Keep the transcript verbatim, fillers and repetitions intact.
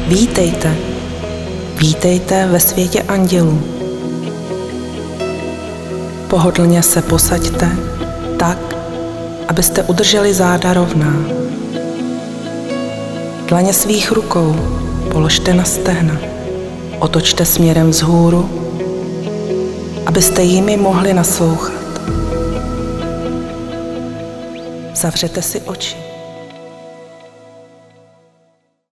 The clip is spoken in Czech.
Vítejte, vítejte ve světě andělů. Pohodlně se posaďte tak, abyste udrželi záda rovná. Dlaně svých rukou položte na stehna, otočte směrem vzhůru, abyste jimi mohli naslouchat. Zavřete si oči.